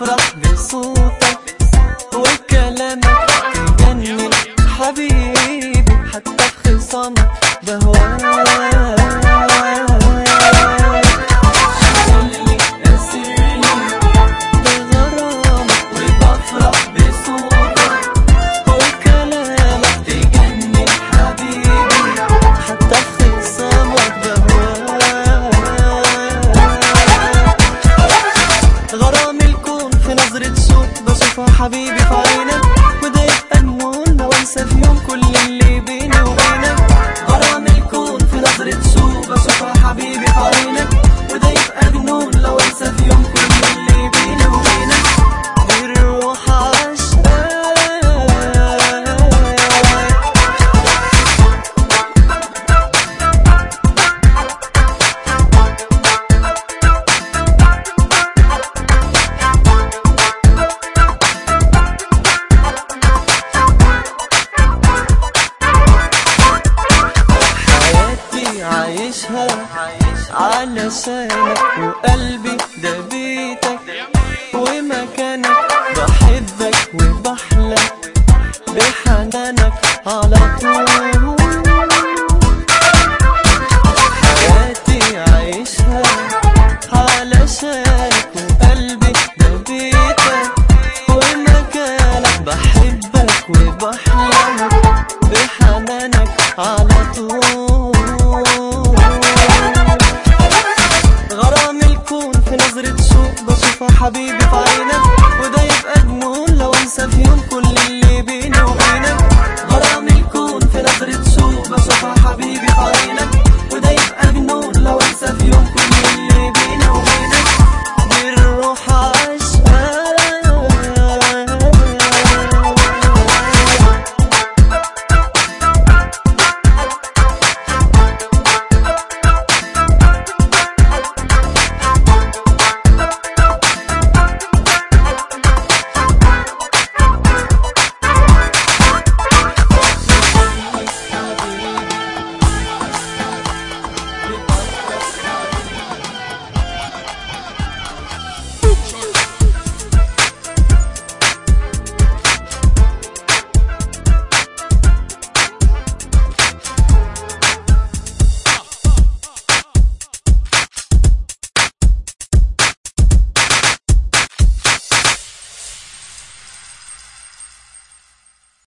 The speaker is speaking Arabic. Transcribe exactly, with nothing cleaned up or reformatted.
وبفرح بصوتك وكلامك تجنن حبيبي، حتى في خصامك بهواك. حبيبي في عينك وده يبقى جنون لو انسى في يوم كل اللي بيني وبينك. غرام الكون في نظرة شوق بشوفها حبيبي في عينك وده يبقى جنون لو انسى في يوم كل اللي بيني وبينك. بالروح عشقك عايشها علشانك وقلبي ده بيتك ومكانك، بحبك وبحلم بحنانك على طول. حياتي عايشها علشانك وقلبي ده بيتك ومكانك، بحبك وبحلم بحنانك على طول. حبيبي في عينك وده يبقى جنون لو انسى في يوم كل اللي